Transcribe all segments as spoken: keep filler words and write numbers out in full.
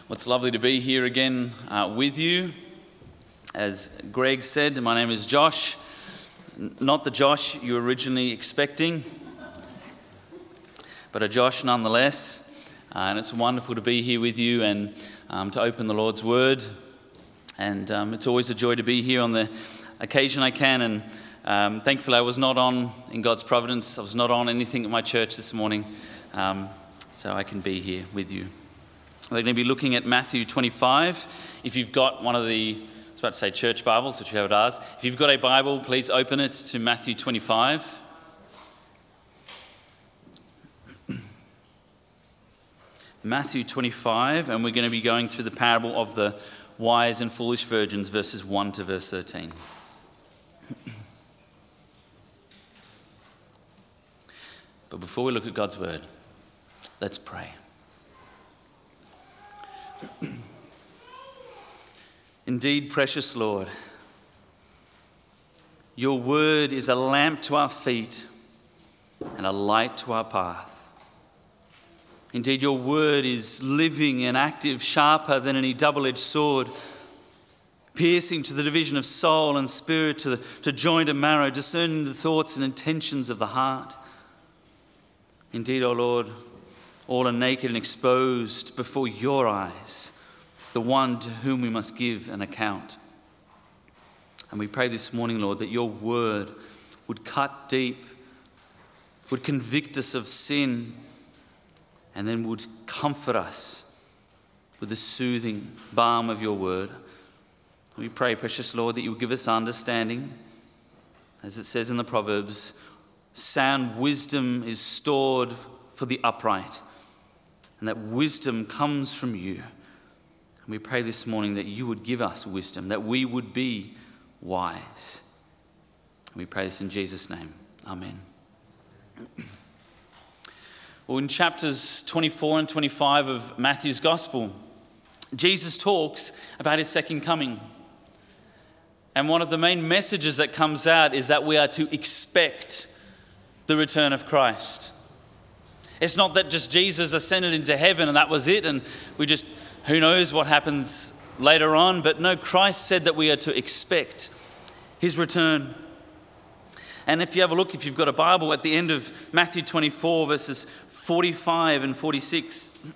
Well, it's lovely to be here again uh, with you. As Greg said, my name is Josh. Not the Josh you were originally expecting, but a Josh nonetheless. Uh, and it's wonderful to be here with you and um, to open the Lord's Word. And um, it's always a joy to be here on the occasion I can. And um, thankfully I was not on, in God's providence, I was not on anything at my church this morning. Um, so I can be here with you. We're going to be looking at Matthew twenty-five. If you've got one of the, I was about to say church Bibles, which you have at ours. If you've got a Bible, please open it to Matthew twenty-five. Matthew twenty-five, and we're going to be going through the parable of the wise and foolish virgins, verses one to verse thirteen. But before we look at God's word, let's pray. Indeed, precious Lord, your word is a lamp to our feet and a light to our path. Indeed, your word is living and active, sharper than any double-edged sword, piercing to the division of soul and spirit, to, the, to joint and marrow, discerning the thoughts and intentions of the heart. Indeed, O Lord, all are naked and exposed before your eyes, the one to whom we must give an account. And we pray this morning, Lord, that your word would cut deep, would convict us of sin, and then would comfort us with the soothing balm of your word. We pray, precious Lord, that you would give us understanding. As it says in the Proverbs, sound wisdom is stored for the upright, and that wisdom comes from you. And we pray this morning that you would give us wisdom, that we would be wise. And we pray this in Jesus' name. Amen. Well, in chapters twenty-four and twenty-five of Matthew's Gospel, Jesus talks about his second coming. And one of the main messages that comes out is that we are to expect the return of Christ. It's not that just Jesus ascended into heaven and that was it, and we just, who knows what happens later on. But no, Christ said that we are to expect his return. And if you have a look, if you've got a Bible, at the end of Matthew twenty-four, verses forty-five and forty-six,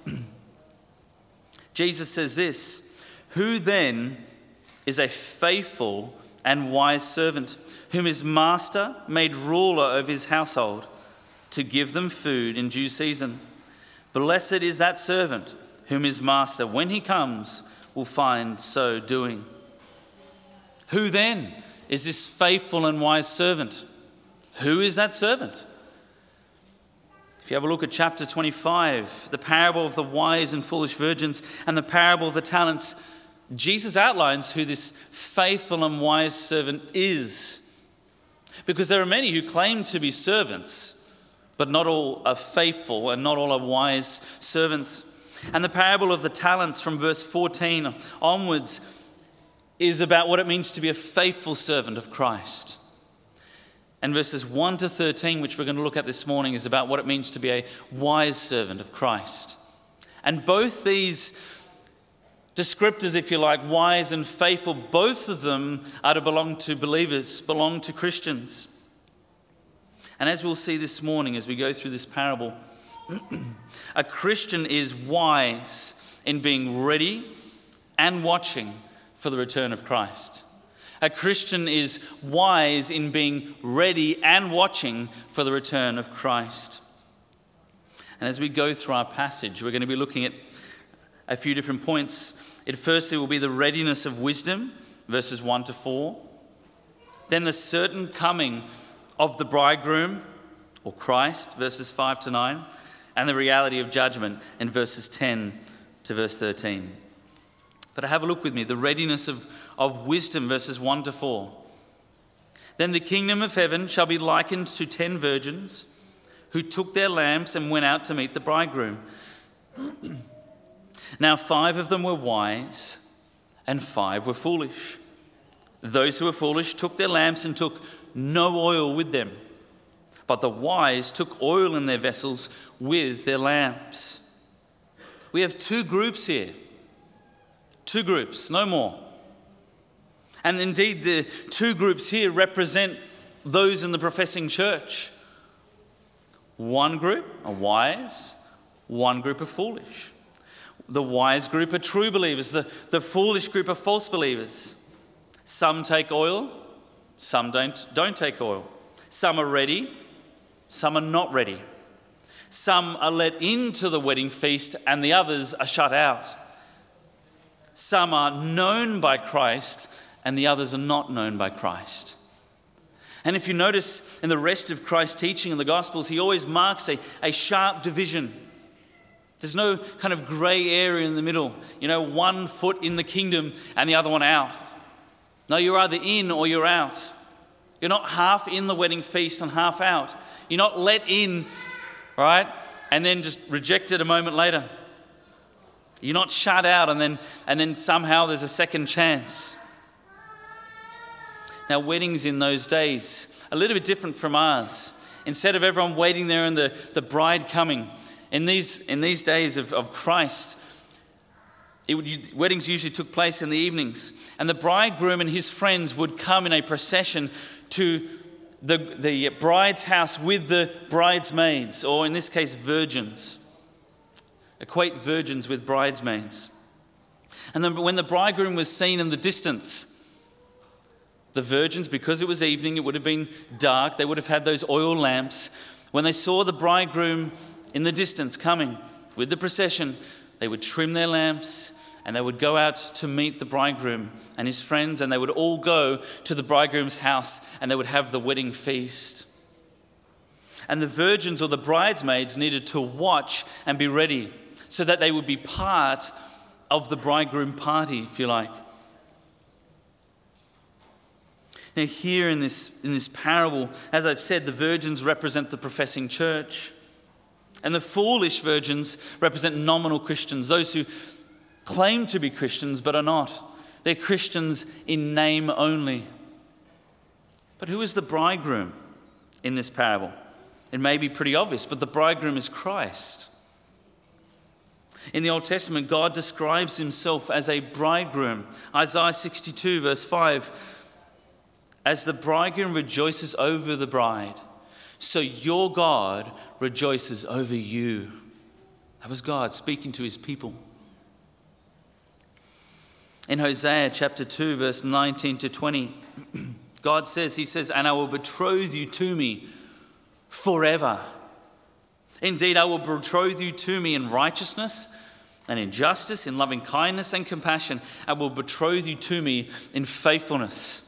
Jesus says this: "Who then is a faithful and wise servant, whom his master made ruler over his household, to give them food in due season? Blessed is that servant whom his master, when he comes, will find so doing." Who then is this faithful and wise servant? Who is that servant? If you have a look at chapter twenty-five, the parable of the wise and foolish virgins and the parable of the talents, Jesus outlines who this faithful and wise servant is. Because there are many who claim to be servants, but not all are faithful and not all are wise servants. And the parable of the talents from verse fourteen onwards is about what it means to be a faithful servant of Christ. And verses one to thirteen, which we're going to look at this morning, is about what it means to be a wise servant of Christ. And both these descriptors, if you like, wise and faithful, both of them are to belong to believers, belong to Christians. And as we'll see this morning as we go through this parable, a Christian is wise in being ready and watching for the return of Christ. A Christian is wise in being ready and watching for the return of Christ. And as we go through our passage, we're going to be looking at a few different points. It firstly will be the readiness of wisdom, verses one to four. Then the certain coming of the bridegroom, or Christ, verses five to nine. And the reality of judgment in verses ten to verse thirteen. But have a look with me, the readiness of, of wisdom, verses one to four. "Then the kingdom of heaven shall be likened to ten virgins who took their lamps and went out to meet the bridegroom. Now five of them were wise and five were foolish. Those who were foolish took their lamps and took no oil with them. But the wise took oil in their vessels with their lamps." We have two groups here. Two groups, no more. And indeed, the two groups here represent those in the professing church. One group are wise, one group are foolish. The wise group are true believers, the, the foolish group are false believers. Some take oil, some don't, don't take oil. Some are ready, some are not ready. Some are let into the wedding feast and the others are shut out. Some are known by Christ and the others are not known by Christ. And if you notice in the rest of Christ's teaching in the Gospels, he always marks a, a sharp division. There's no kind of grey area in the middle, you know, one foot in the kingdom and the other one out. No, you're either in or you're out. You're not half in the wedding feast and half out. You're not let in, right, and then just rejected a moment later. You're not shut out and then and then somehow there's a second chance. Now, weddings in those days, a little bit different from ours. Instead of everyone waiting there and the, the bride coming, in these in these days of, of Christ, it would, weddings usually took place in the evenings. And the bridegroom and his friends would come in a procession to the, the bride's house with the bridesmaids, or in this case, virgins. Equate virgins with bridesmaids. And then when the bridegroom was seen in the distance, the virgins, because it was evening, it would have been dark, they would have had those oil lamps. When they saw the bridegroom in the distance coming with the procession, they would trim their lamps and they would go out to meet the bridegroom and his friends, and they would all go to the bridegroom's house and they would have the wedding feast. And the virgins or the bridesmaids needed to watch and be ready so that they would be part of the bridegroom party, if you like. Now here in this, in this parable, as I've said, the virgins represent the professing church. And the foolish virgins represent nominal Christians, those who claim to be Christians but are not. They're Christians in name only. But who is the bridegroom in this parable? It may be pretty obvious, but the bridegroom is Christ. In the Old Testament, God describes himself as a bridegroom. Isaiah sixty-two verse five, as the bridegroom rejoices over the bride, so your God rejoices over you. That was God speaking to his people. In Hosea chapter two, verse nineteen to twenty, God says, he says, and I will betroth you to me forever. Indeed, I will betroth you to me in righteousness and in justice, in loving kindness and compassion. I will betroth you to me in faithfulness.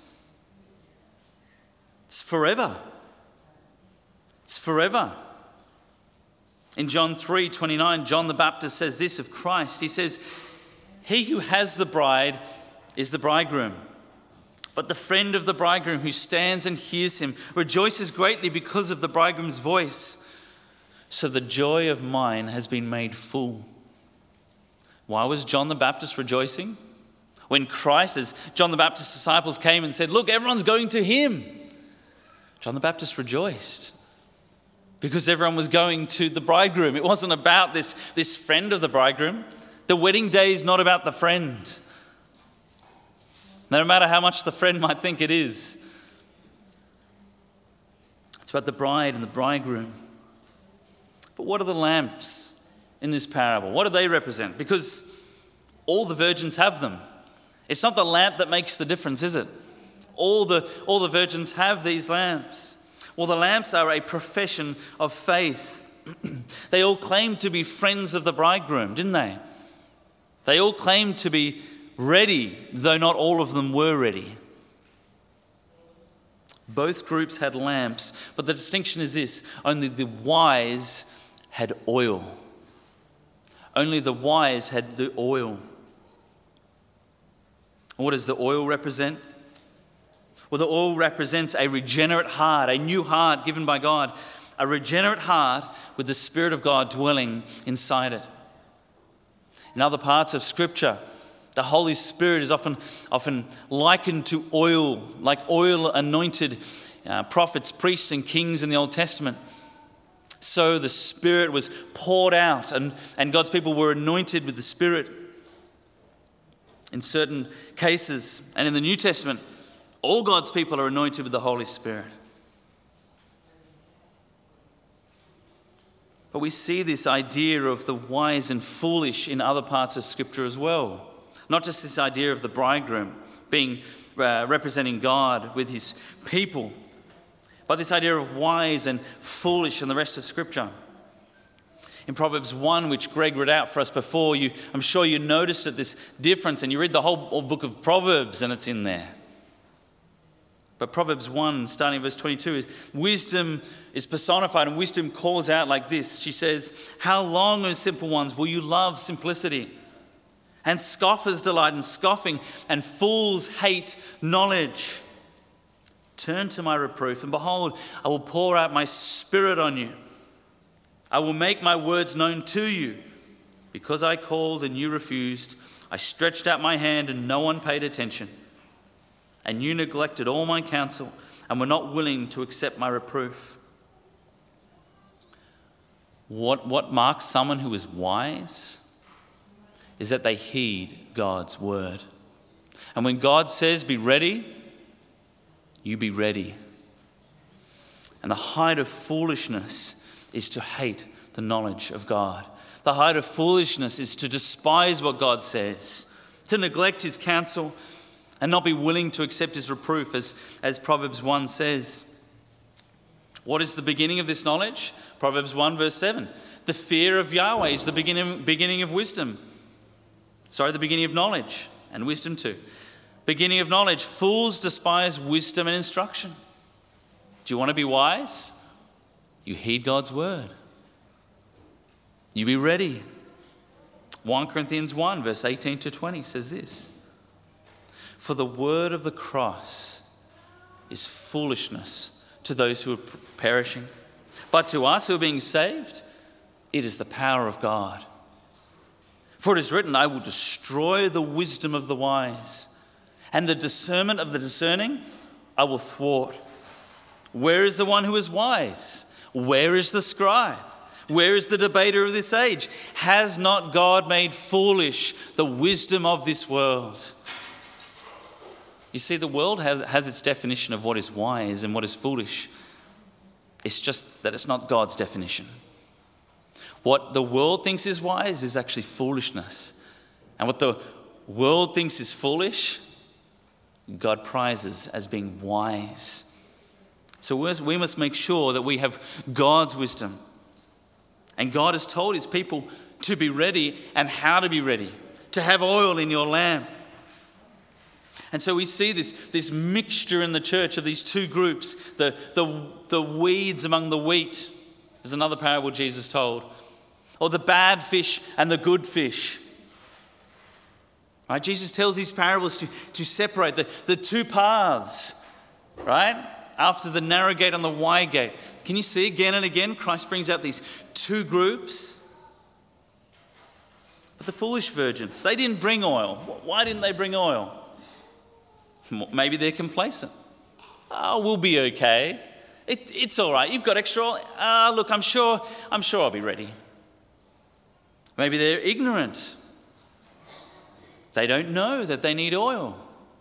It's forever. It's forever. In John three twenty-nine, John the Baptist says this of Christ. He says, he who has the bride is the bridegroom. But the friend of the bridegroom who stands and hears him rejoices greatly because of the bridegroom's voice. So the joy of mine has been made full. Why was John the Baptist rejoicing? When Christ, as John the Baptist's disciples came and said, look, everyone's going to him. John the Baptist rejoiced because everyone was going to the bridegroom. It wasn't about this, this friend of the bridegroom. The wedding day is not about the friend. No matter how much the friend might think it is. It's about the bride and the bridegroom. But what are the lamps in this parable? What do they represent? Because all the virgins have them. It's not the lamp that makes the difference, is it? All the, all the virgins have these lamps. Well, the lamps are a profession of faith. They all claimed to be friends of the bridegroom, didn't they? They all claimed to be ready, though not all of them were ready. Both groups had lamps, but the distinction is this: only the wise had oil. Only the wise had the oil. What does the oil represent? Well, the oil represents a regenerate heart, a new heart given by God, a regenerate heart with the Spirit of God dwelling inside it. In other parts of Scripture, the Holy Spirit is often, often likened to oil, like oil anointed uh, prophets, priests, and kings in the Old Testament. So the Spirit was poured out and, and God's people were anointed with the Spirit. in certain cases. And in the New Testament, all God's people are anointed with the Holy Spirit. But we see this idea of the wise and foolish in other parts of Scripture as well. Not just this idea of the bridegroom being uh, representing God with his people, but this idea of wise and foolish in the rest of Scripture. In Proverbs one, which Greg read out for us before, you, I'm sure you noticed it, this difference, and you read the whole book of Proverbs and it's in there. But Proverbs one, starting verse twenty-two, is wisdom is personified, and wisdom calls out like this. She says, "How long, O simple ones, will you love simplicity? And scoffers delight in scoffing, and fools hate knowledge. Turn to my reproof, and behold, I will pour out my spirit on you. I will make my words known to you. Because I called and you refused, I stretched out my hand and no one paid attention. And you neglected all my counsel and were not willing to accept my reproof." What, what marks someone who is wise is that they heed God's word. And when God says, "Be ready," you be ready. And the height of foolishness is to hate the knowledge of God. The height of foolishness is to despise what God says, to neglect his counsel, and not be willing to accept his reproof, as, as Proverbs one says. What is the beginning of this knowledge? Proverbs one verse seven. The fear of Yahweh is the beginning, beginning of wisdom. Sorry, the beginning of knowledge, and wisdom too. Beginning of knowledge. Fools despise wisdom and instruction. Do you want to be wise? You heed God's word. You be ready. First Corinthians one verse eighteen to twenty says this: "For the word of the cross is foolishness to those who are perishing, but to us who are being saved, it is the power of God. For it is written, I will destroy the wisdom of the wise, and the discernment of the discerning I will thwart. Where is the one who is wise? Where is the scribe? Where is the debater of this age? Has not God made foolish the wisdom of this world?" You see, the world has, has its definition of what is wise and what is foolish. It's just that it's not God's definition. What the world thinks is wise is actually foolishness. And what the world thinks is foolish, God prizes as being wise. So we must make sure that we have God's wisdom. And God has told his people to be ready and how to be ready, to have oil in your lamp. And so we see this, this mixture in the church of these two groups, the, the, the weeds among the wheat. There's another parable Jesus told. Or the bad fish and the good fish. Right? Jesus tells these parables to, to separate the, the two paths, right? After the narrow gate and the wide gate. Can you see again and again Christ brings out these two groups? But the foolish virgins, they didn't bring oil. Why didn't they bring oil? Maybe they're complacent. Oh, we'll be okay. It, it's all right. You've got extra oil. Ah, look, I'm sure, I'm sure I'll be ready. Maybe they're ignorant. They don't know that they need oil.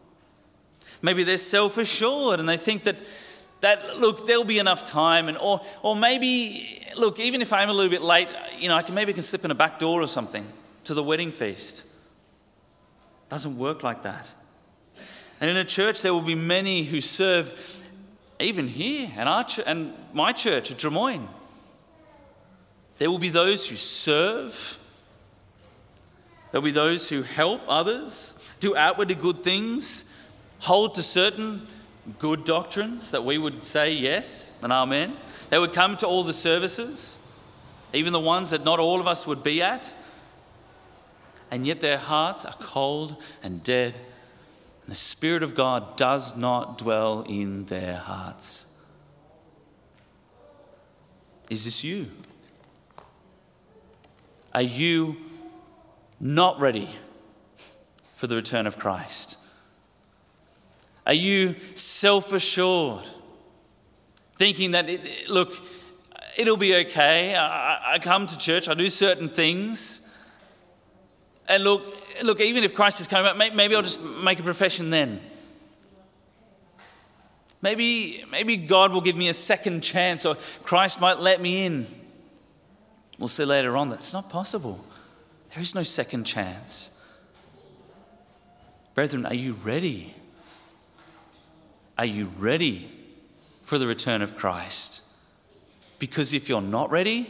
Maybe they're self-assured and they think that, that look, there'll be enough time. And or or maybe, look, even if I'm a little bit late, you know, I can maybe can slip in a back door or something to the wedding feast. Doesn't work like that. And in a church, there will be many who serve, even here, and our ch- and my church at Drummoyne. There will be those who serve. There'll be those who help others, do outwardly good things, hold to certain good doctrines that we would say yes and amen. They would come to all the services, even the ones that not all of us would be at. And yet their hearts are cold and dead. And the Spirit of God does not dwell in their hearts. Is this you? Are you not ready for the return of Christ? Are you self-assured, thinking that, it, look, it'll be okay. I, I come to church, I do certain things, and look, look, even if Christ is coming back, maybe I'll just make a profession then. Maybe, maybe God will give me a second chance, or Christ might let me in. We'll see later on that's not possible. There is no second chance. Brethren, are you ready? Are you ready for the return of Christ? Because if you're not ready,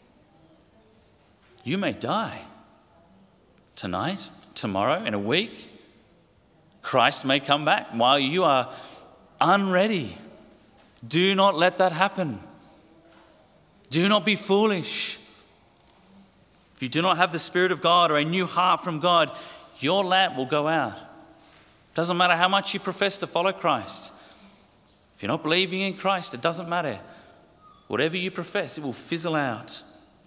you may die. Tonight, tomorrow, in a week, Christ may come back while you are unready. Do not let that happen. Do not be foolish. If you do not have the Spirit of God or a new heart from God, your lamp will go out. Doesn't matter how much you profess to follow Christ. If you're not believing in Christ, it doesn't matter. Whatever you profess, it will fizzle out.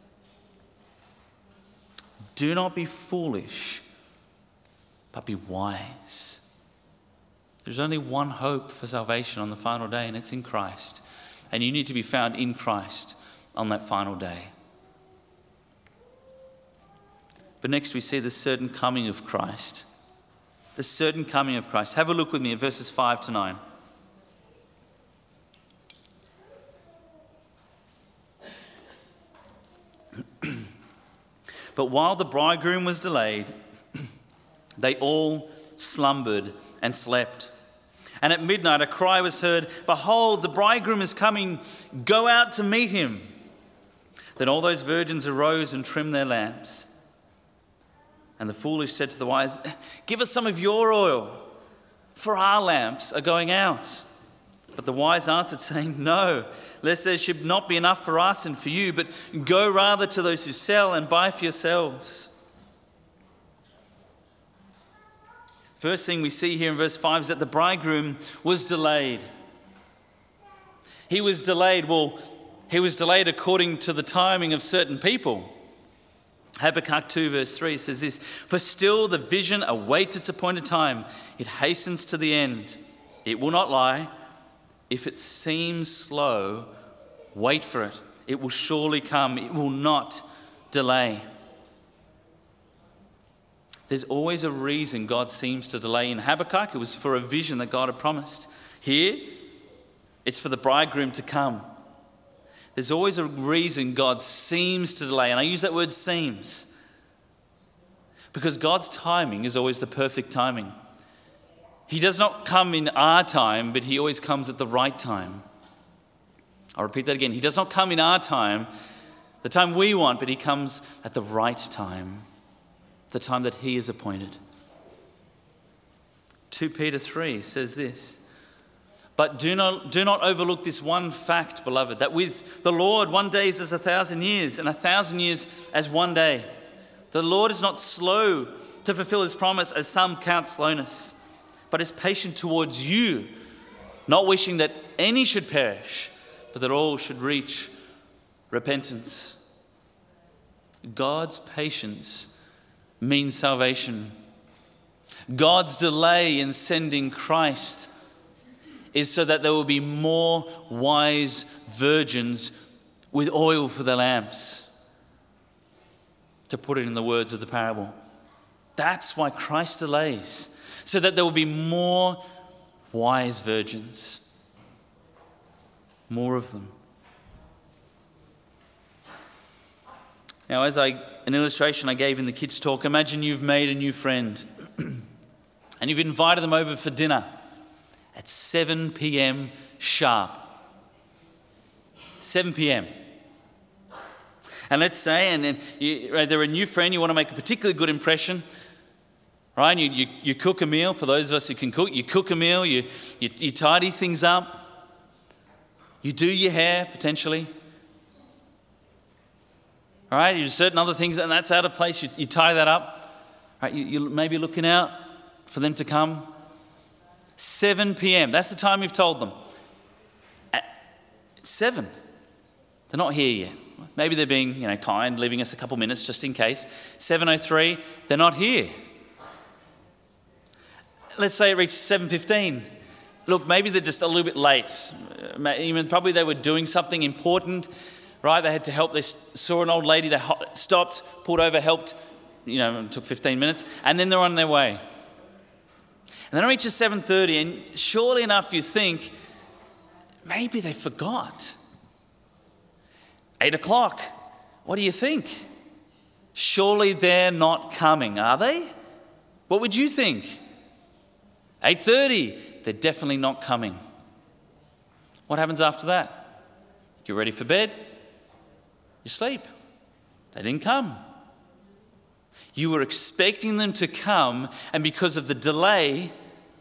Do not be foolish, but be wise. There's only one hope for salvation on the final day, and it's in Christ. And you need to be found in Christ on that final day. But next we see the certain coming of Christ. The certain coming of Christ. Have a look with me at verses five to nine. But while the bridegroom was delayed, they all slumbered and slept. And at midnight a cry was heard, "Behold, the bridegroom is coming, go out to meet him." Then all those virgins arose and trimmed their lamps. And the foolish said to the wise, "Give us some of your oil, for our lamps are going out." But the wise answered, saying, "No, lest there should not be enough for us and for you, but go rather to those who sell and buy for yourselves." First thing we see here in verse five is that the bridegroom was delayed. He was delayed. Well, he was delayed according to the timing of certain people. Habakkuk two verse three says this, "For still the vision awaits its appointed time. It hastens to the end. It will not lie. If it seems slow, wait for it. It will surely come. It will not delay." There's always a reason God seems to delay. In Habakkuk, it was for a vision that God had promised. Here, it's for the bridegroom to come. There's always a reason God seems to delay. And I use that word seems because God's timing is always the perfect timing. He does not come in our time, but he always comes at the right time. I'll repeat that again. He does not come in our time, the time we want, but he comes at the right time, the time that he is appointed. Second Peter three says this, "But do not, do not overlook this one fact, beloved, that with the Lord one day is as a thousand years, and a thousand years as one day. The Lord is not slow to fulfill his promise, as some count slowness, but is patient towards you, not wishing that any should perish, but that all should reach repentance." God's patience means salvation. God's delay in sending Christ is so that there will be more wise virgins with oil for their lamps, to put it in the words of the parable. That's why Christ delays, so that there will be more wise virgins, more of them. Now, as I an illustration I gave in the kids' talk, imagine you've made a new friend and you've invited them over for dinner at seven p.m. sharp. seven p.m. And let's say, and, and you, right, they're a new friend, you want to make a particularly good impression, right? You, you, you cook a meal, for those of us who can cook, you cook a meal, you, you, you tidy things up, you do your hair potentially, all right? You do certain other things, and that's out of place, you, you tie that up, right? You, you're maybe looking out for them to come. seven p.m., that's the time you've told them. At seven, they're not here yet. Maybe they're being, you know, kind, leaving us a couple minutes just in case. seven oh three, they're not here. Let's say it reaches seven fifteen. Look, maybe they're just a little bit late. Even probably they were doing something important, right? They had to help. They saw an old lady, they stopped, pulled over, helped you know, it took fifteen minutes, and then they're on their way. And then it reaches seven thirty, and surely enough you think, maybe they forgot. Eight o'clock, what do you think? Surely they're not coming, are they? What would you think? eight thirty, they're definitely not coming. What happens after that? Get ready for bed, you sleep. They didn't come. You were expecting them to come, and because of the delay,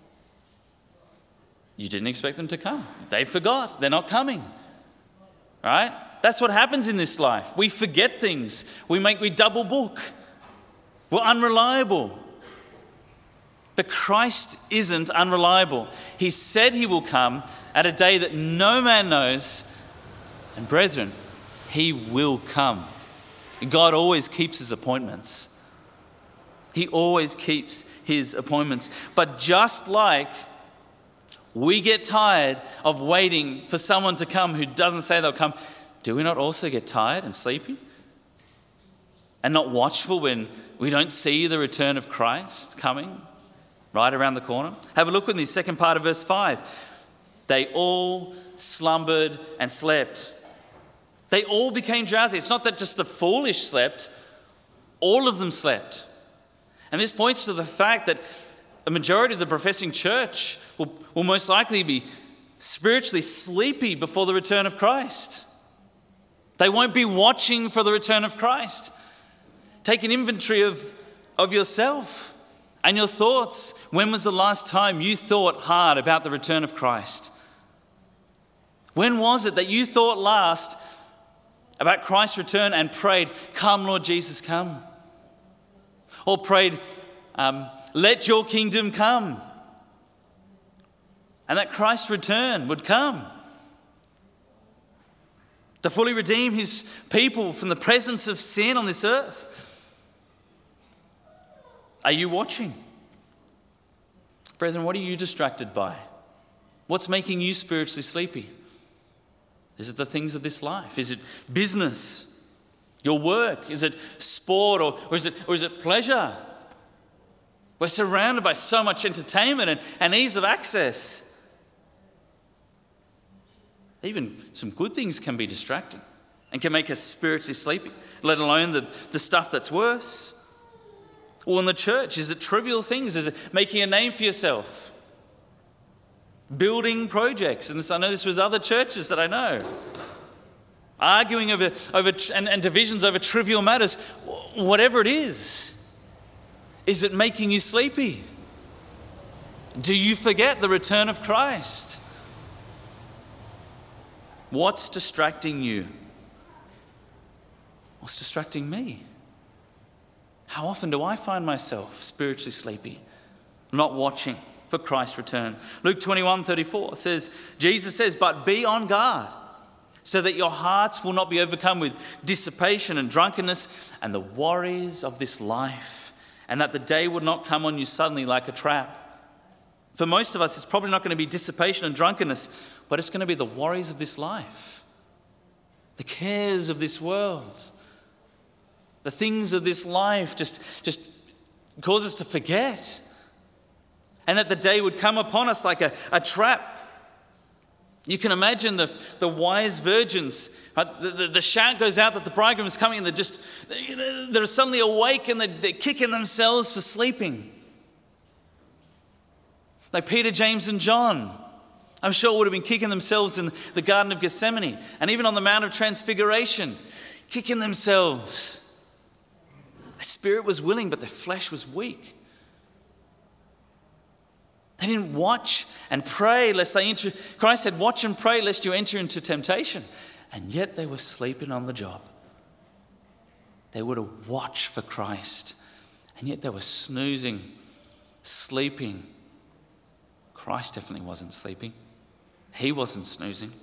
you didn't expect them to come. They forgot. They're not coming. Right? That's what happens in this life. We forget things. We make we double book. We're unreliable. But Christ isn't unreliable. He said he will come at a day that no man knows. And brethren, he will come. God always keeps his appointments. He always keeps his appointments. But just like we get tired of waiting for someone to come who doesn't say they'll come, do we not also get tired and sleepy? And not watchful when we don't see the return of Christ coming right around the corner? Have a look with me, second part of verse five. They all slumbered and slept. They all became drowsy. It's not that just the foolish slept, all of them slept. And this points to the fact that a majority of the professing church will, will most likely be spiritually sleepy before the return of Christ. They won't be watching for the return of Christ. Take an inventory of, of yourself and your thoughts. When was the last time you thought hard about the return of Christ? When was it that you thought last about Christ's return and prayed, "Come, Lord Jesus, come"? Or prayed, um, "Let your kingdom come." And that Christ's return would come to fully redeem his people from the presence of sin on this earth. Are you watching? Brethren, what are you distracted by? What's making you spiritually sleepy? Is it the things of this life? Is it business? Your work? Is it sport, or, or, is it, or is it pleasure? We're surrounded by so much entertainment and, and ease of access. Even some good things can be distracting and can make us spiritually sleepy, let alone the, the stuff that's worse. Or in the church, is it trivial things? Is it making a name for yourself? Building projects, and this, I know this with other churches that I know. Arguing over, over and, and divisions over trivial matters. Whatever it is, is it making you sleepy? Do you forget the return of Christ? What's distracting you? What's distracting me? How often do I find myself spiritually sleepy, not watching for Christ's return? Luke twenty-one thirty-four says, Jesus says, "But be on guard, so that your hearts will not be overcome with dissipation and drunkenness and the worries of this life, and that the day would not come on you suddenly like a trap." For most of us, it's probably not going to be dissipation and drunkenness, but it's going to be the worries of this life, the cares of this world, the things of this life just, just cause us to forget. And that the day would come upon us like a, a trap. You can imagine the, the wise virgins. Right? The, the, the shout goes out that the bridegroom is coming, and they're just, you know, they're suddenly awake and they're, they're kicking themselves for sleeping. Like Peter, James, and John, I'm sure would have been kicking themselves in the Garden of Gethsemane and even on the Mount of Transfiguration, kicking themselves. The spirit was willing, but their flesh was weak. They didn't watch and pray lest they enter. Christ said, "Watch and pray lest you enter into temptation." And yet they were sleeping on the job. They would have watched for Christ. And yet they were snoozing, sleeping. Christ definitely wasn't sleeping. He wasn't snoozing.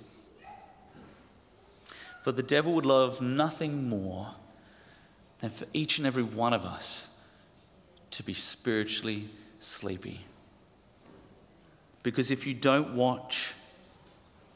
For the devil would love nothing more than for each and every one of us to be spiritually sleepy. Because if you don't watch,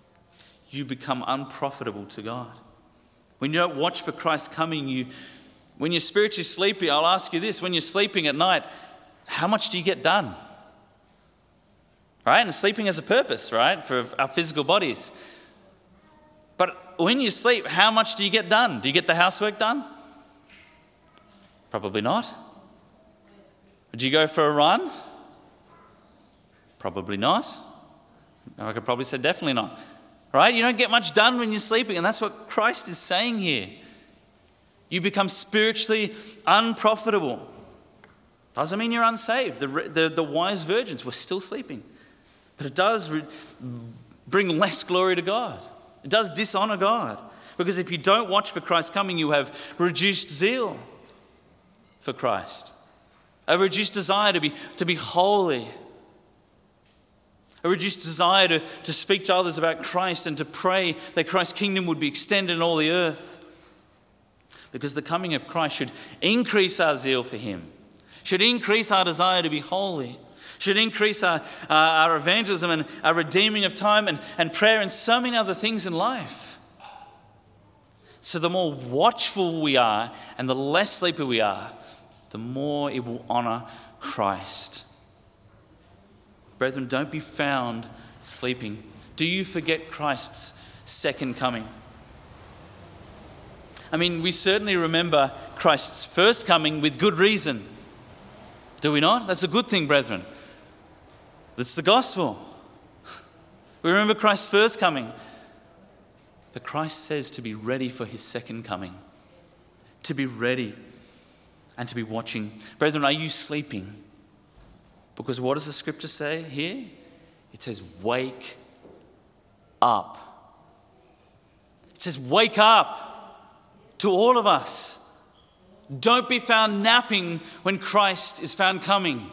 you become unprofitable to God. When you don't watch for Christ's coming, you, When you're spiritually sleepy, I'll ask you this. When you're sleeping at night, how much do you get done? Right? And sleeping has a purpose, right? For our physical bodies. But when you sleep, how much do you get done? Do you get the housework done? Probably not. Would you go for a run? Probably not. I could probably say definitely not. Right? You don't get much done when you're sleeping, and that's what Christ is saying here. You become spiritually unprofitable. Doesn't mean you're unsaved. The, the, the wise virgins were still sleeping. But it does re- bring less glory to God. It does dishonor God. Because if you don't watch for Christ's coming, you have reduced zeal for Christ. A reduced desire to be, to be holy. A reduced desire to, to speak to others about Christ and to pray that Christ's kingdom would be extended in all the earth. Because the coming of Christ should increase our zeal for him. Should increase our desire to be holy. Should increase our, uh, our evangelism and our redeeming of time and, and prayer and so many other things in life. So the more watchful we are and the less sleepy we are, the more it will honor Christ. Brethren, don't be found sleeping. Do you forget Christ's second coming? I mean, we certainly remember Christ's first coming with good reason. Do we not? That's a good thing, brethren. That's the gospel. We remember Christ's first coming. But Christ says to be ready for his second coming. To be ready and to be watching. Brethren, are you sleeping? Because what does the scripture say here? It says, wake up. It says, wake up to all of us. Don't be found napping when Christ is found coming.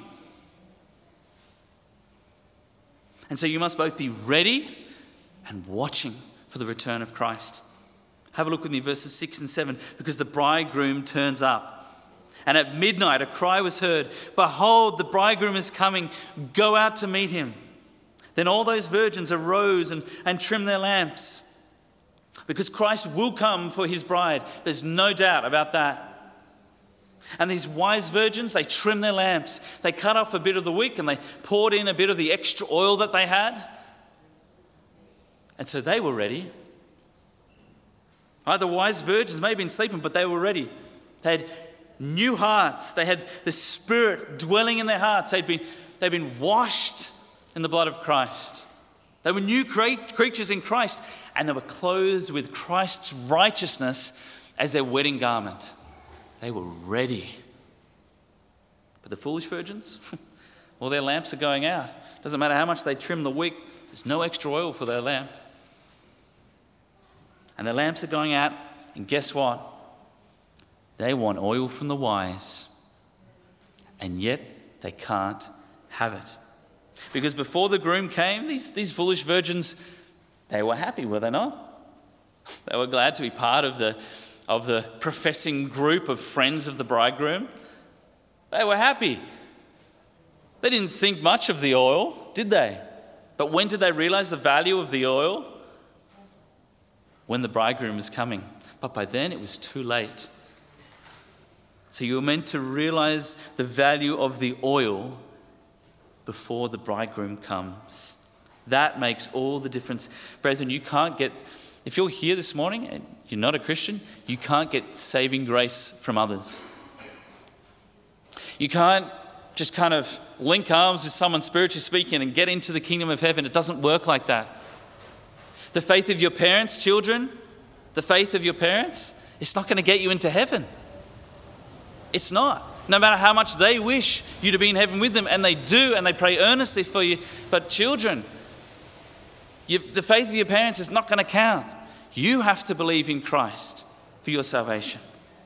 And so you must both be ready and watching for the return of Christ. Have a look with me, verses six and seven. Because the bridegroom turns up. And at midnight a cry was heard, behold, the bridegroom is coming. Go out to meet him. Then all those virgins arose and, and trimmed their lamps. Because Christ will come for his bride. There's no doubt about that. And these wise virgins, they trimmed their lamps. They cut off a bit of the wick and they poured in a bit of the extra oil that they had. And so they were ready. Right, the wise virgins may have been sleeping, but they were ready. They had new hearts. They had the Spirit dwelling in their hearts. They'd been, they'd been washed in the blood of Christ. They were new creatures in Christ, and they were clothed with Christ's righteousness as their wedding garment. They were ready. But the foolish virgins, well, their lamps are going out. Doesn't matter how much they trim the wick, there's no extra oil for their lamp. And their lamps are going out, and guess what? They want oil from the wise, and yet they can't have it. Because before the groom came, these, these foolish virgins, they were happy, were they not? They were glad to be part of the, of the professing group of friends of the bridegroom. They were happy. They didn't think much of the oil, did they? But when did they realize the value of the oil? When the bridegroom was coming. But by then it was too late. So you were meant to realize the value of the oil before the bridegroom comes. That makes all the difference. Brethren, you can't get, if you're here this morning and you're not a Christian, you can't get saving grace from others. You can't just kind of link arms with someone spiritually speaking and get into the kingdom of heaven. It doesn't work like that. The faith of your parents, children, the faith of your parents, it's not going to get you into heaven. It's not. No matter how much they wish you to be in heaven with them, and they do, and they pray earnestly for you. But children, you've, the faith of your parents is not going to count. You have to believe in Christ for your salvation.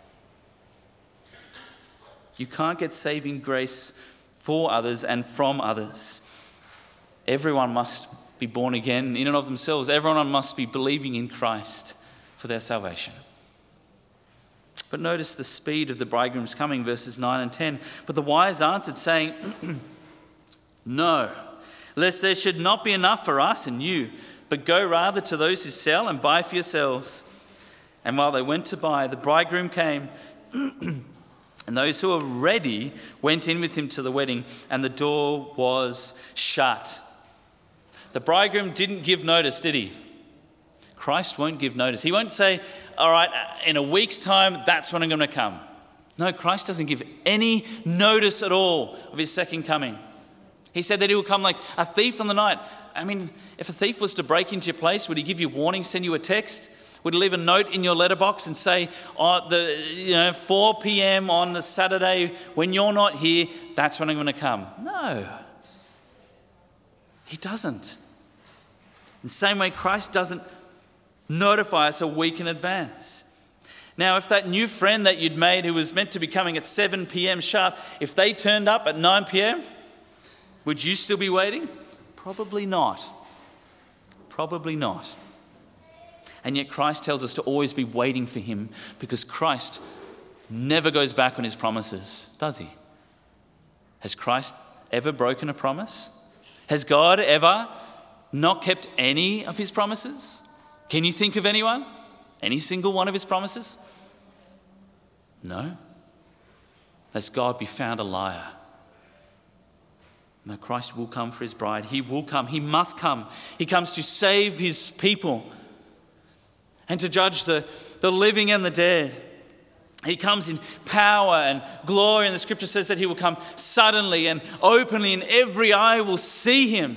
You can't get saving grace for others and from others. Everyone must be born again in and of themselves. Everyone must be believing in Christ for their salvation. But notice the speed of the bridegroom's coming, verses nine and ten. But the wise answered, saying, no, lest there should not be enough for us and you, but go rather to those who sell and buy for yourselves. And while they went to buy, the bridegroom came, And those who were ready went in with him to the wedding, and the door was shut. The bridegroom didn't give notice, did he? Christ won't give notice. He won't say, all right, in a week's time, that's when I'm going to come. No, Christ doesn't give any notice at all of his second coming. He said that he will come like a thief in the night. I mean, if a thief was to break into your place, would he give you warning, send you a text? Would he leave a note in your letterbox and say, oh, the you know, four p.m. on the Saturday when you're not here, that's when I'm going to come? No, he doesn't. In the same way, Christ doesn't notify us a week in advance. Now, if that new friend that you'd made who was meant to be coming at seven p.m. sharp, if they turned up at nine p.m., would you still be waiting? Probably not. Probably not. And yet Christ tells us to always be waiting for him, because Christ never goes back on his promises, does he? Has Christ ever broken a promise? Has God ever not kept any of his promises? Can you think of anyone? Any single one of his promises? No. Lest God be found a liar. No, Christ will come for his bride. He will come. He must come. He comes to save his people and to judge the, the living and the dead. He comes in power and glory, and the scripture says that he will come suddenly and openly, and every eye will see him.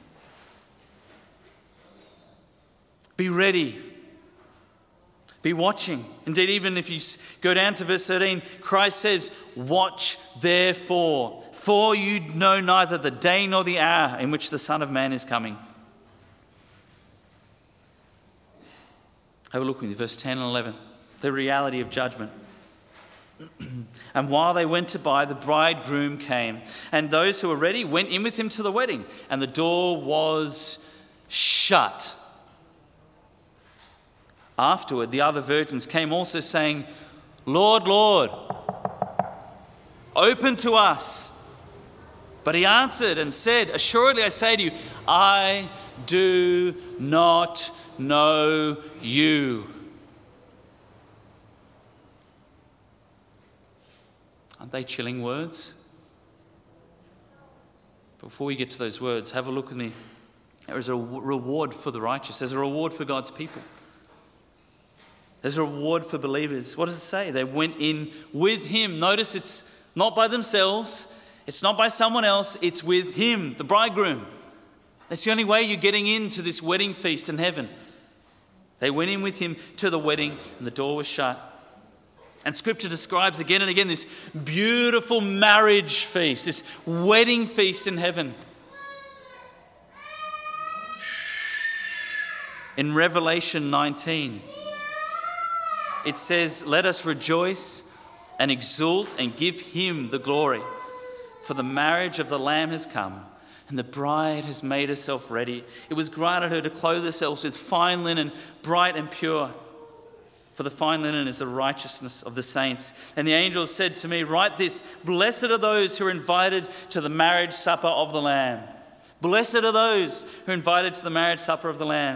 Be ready. Be watching. Indeed, even if you go down to verse thirteen, Christ says, watch therefore, for you know neither the day nor the hour in which the Son of Man is coming. Have a look with me, verse ten and eleven. The reality of judgment. And while they went to buy, the bridegroom came, and those who were ready went in with him to the wedding, and the door was shut. Afterward, the other virgins came also, saying, Lord, Lord, open to us. But he answered and said, assuredly I say to you, I do not know you. Aren't they chilling words? Before we get to those words, have a look at me. There is a reward for the righteous. There's a reward for God's people. There's a reward for believers. What does it say? They went in with him. Notice it's not by themselves. It's not by someone else. It's with him, the bridegroom. That's the only way you're getting into this wedding feast in heaven. They went in with him to the wedding, and the door was shut. And scripture describes again and again this beautiful marriage feast, this wedding feast in heaven. In Revelation nineteen, it says, let us rejoice and exult and give him the glory. For the marriage of the Lamb has come, and the bride has made herself ready. It was granted her to clothe herself with fine linen, bright and pure. For the fine linen is the righteousness of the saints. And the angel said to me, write this, blessed are those who are invited to the marriage supper of the Lamb. Blessed are those who are invited to the marriage supper of the Lamb.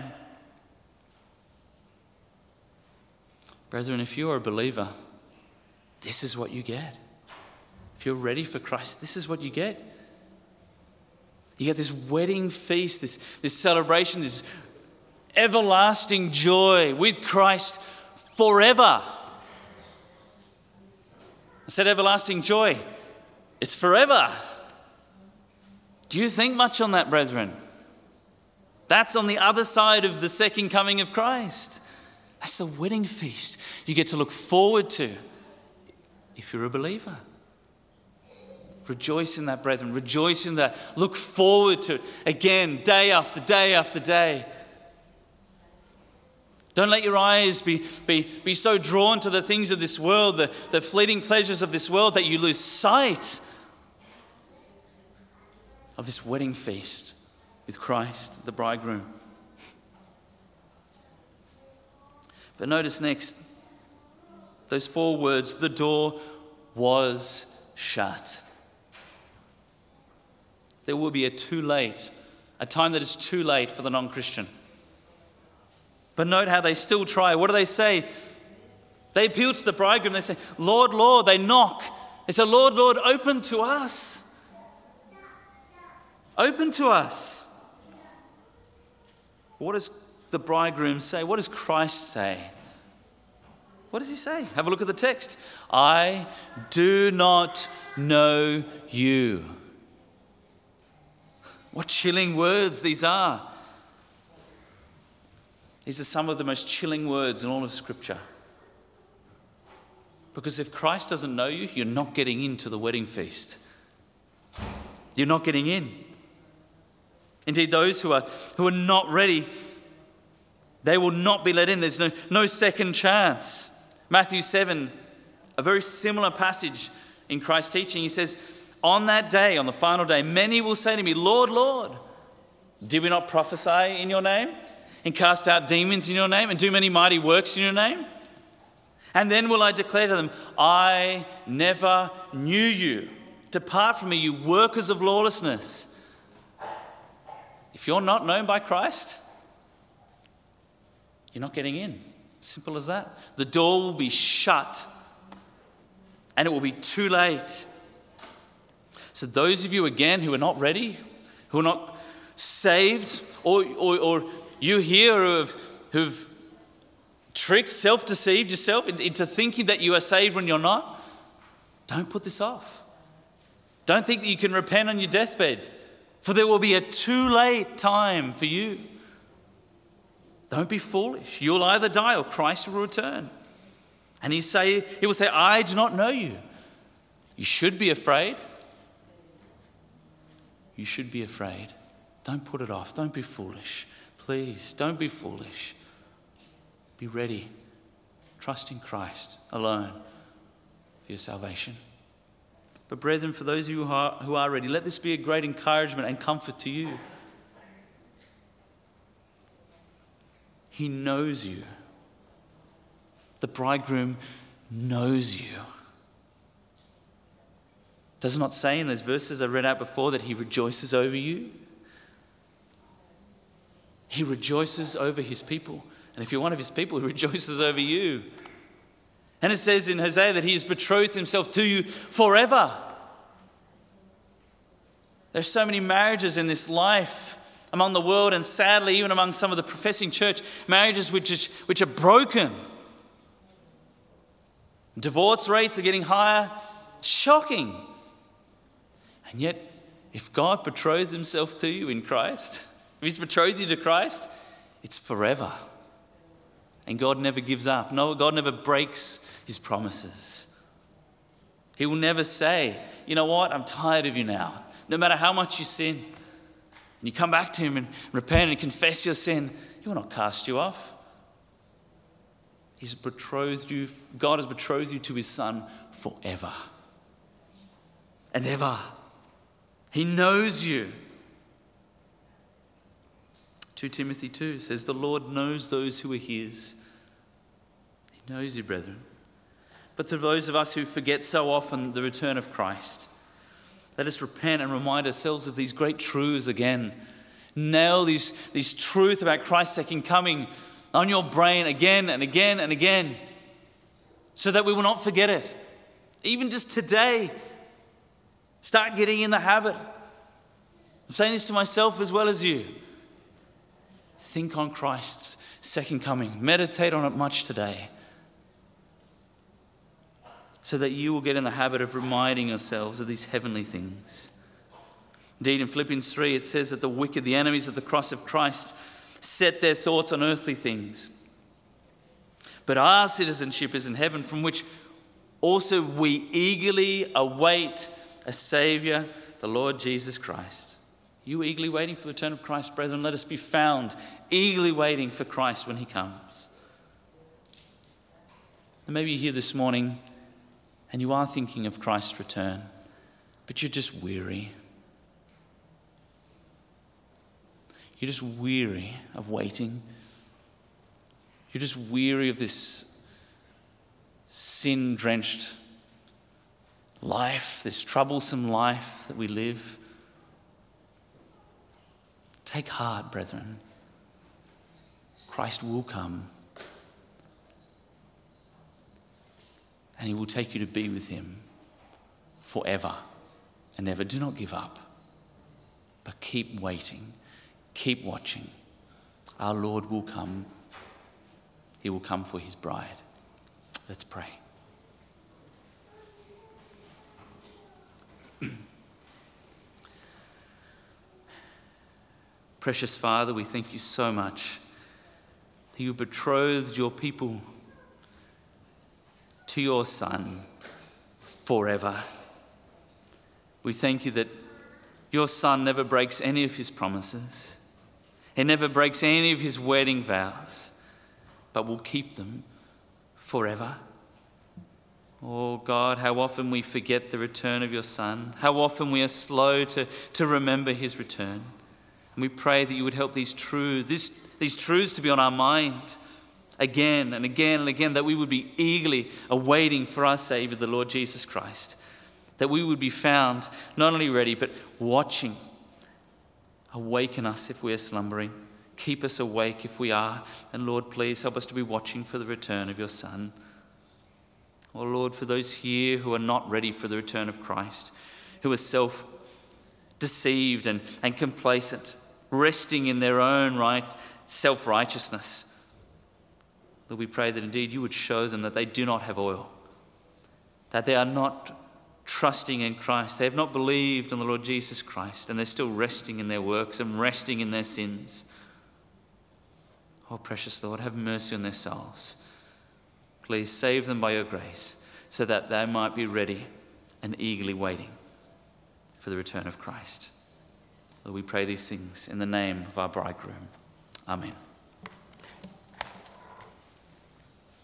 Brethren, if you are a believer, this is what you get. If you're ready for Christ, this is what you get. You get this wedding feast, this, this celebration, this everlasting joy with Christ forever. I said everlasting joy. It's forever. Do you think much on that, brethren? That's on the other side of the second coming of Christ. That's the wedding feast you get to look forward to if you're a believer. Rejoice in that, brethren. Rejoice in that. Look forward to it again, day after day after day. Don't let your eyes be, be, be so drawn to the things of this world, the, the fleeting pleasures of this world, that you lose sight of this wedding feast with Christ, the bridegroom. But notice next, those four words, the door was shut. There will be a too late, a time that is too late for the non-Christian. But note how they still try. What do they say? They appeal to the bridegroom. They say, Lord, Lord. They knock. They say, Lord, Lord, open to us. Open to us. What does the bridegroom say? What does Christ say? What does he say? Have a look at the text. I do not know you. What chilling words these are. These are some of the most chilling words in all of Scripture. Because if Christ doesn't know you, you're not getting into the wedding feast. You're not getting in. Indeed, those who are who are not ready, they will not be let in. There's no, no second chance. Matthew seven, a very similar passage in Christ's teaching. He says, on that day, on the final day, many will say to me, Lord, Lord, did we not prophesy in your name and cast out demons in your name and do many mighty works in your name? And then will I declare to them, I never knew you. Depart from me, you workers of lawlessness. If you're not known by Christ, you're not getting in. Simple as that. The door will be shut and it will be too late. So those of you, again, who are not ready, who are not saved, or, or, or you here who have, who've tricked, self-deceived yourself into thinking that you are saved when you're not, don't put this off. Don't think that you can repent on your deathbed, for there will be a too late time for you. Don't be foolish. You'll either die or Christ will return. And he say, he will say, I do not know you. You should be afraid. You should be afraid. Don't put it off. Don't be foolish. Please, don't be foolish. Be ready. Trust in Christ alone for your salvation. But brethren, for those of you who are, who are ready, let this be a great encouragement and comfort to you. He knows you. The bridegroom knows you. Does it not say in those verses I read out before that he rejoices over you? He rejoices over his people. And if you're one of his people, he rejoices over you. And it says in Hosea that he has betrothed himself to you forever. There's so many marriages in this life among the world, and sadly even among some of the professing church, marriages which is, which are broken. Divorce rates are getting higher. Shocking. And yet, if God betroths himself to you in Christ, if he's betrothed you to Christ, it's forever. And God never gives up. No, God never breaks his promises. He will never say, you know what, I'm tired of you now. No matter how much you sin, and you come back to him and repent and confess your sin, he will not cast you off. He's betrothed you, God has betrothed you to his Son forever and ever. He knows you. Second Timothy two says, the Lord knows those who are his. He knows you, brethren. But to those of us who forget so often the return of Christ, let us repent and remind ourselves of these great truths again. Nail these, these truths about Christ's second coming on your brain again and again and again, so that we will not forget it. Even just today, start getting in the habit. I'm saying this to myself as well as you. Think on Christ's second coming. Meditate on it much today, so that you will get in the habit of reminding yourselves of these heavenly things. Indeed, in Philippians three, it says that the wicked, the enemies of the cross of Christ, set their thoughts on earthly things. But our citizenship is in heaven, from which also we eagerly await a Saviour, the Lord Jesus Christ. You eagerly waiting for the return of Christ, brethren? Let us be found eagerly waiting for Christ when he comes. And maybe you're here this morning and you are thinking of Christ's return, but you're just weary. You're just weary of waiting. You're just weary of this sin-drenched life, this troublesome life that we live. Take heart, brethren. Christ will come. and he will take you to be with him forever and ever. Do not give up, but keep waiting, keep watching. Our Lord will come. He will come for his bride. Let's pray. Precious Father, we thank you so much that you betrothed your people to your Son forever. We thank you that your Son never breaks any of his promises. He never breaks any of his wedding vows, but will keep them forever. Oh God, how often we forget the return of your Son. How often we are slow to, to remember his return. And we pray that you would help these truths, this, these truths to be on our mind again and again and again, that we would be eagerly awaiting for our Saviour, the Lord Jesus Christ. That we would be found not only ready, but watching. Awaken us if we are slumbering. Keep us awake if we are. And Lord, please help us to be watching for the return of your Son. Oh Lord, for those here who are not ready for the return of Christ, who are self-deceived and, and complacent, resting in their own right self-righteousness, Lord, we pray that indeed you would show them that they do not have oil, that they are not trusting in Christ. They have not believed in the Lord Jesus Christ, and they're still resting in their works and resting in their sins. Oh, precious Lord, have mercy on their souls. Please save them by your grace so that they might be ready and eagerly waiting for the return of Christ. Lord, we pray these things in the name of our bridegroom. Amen.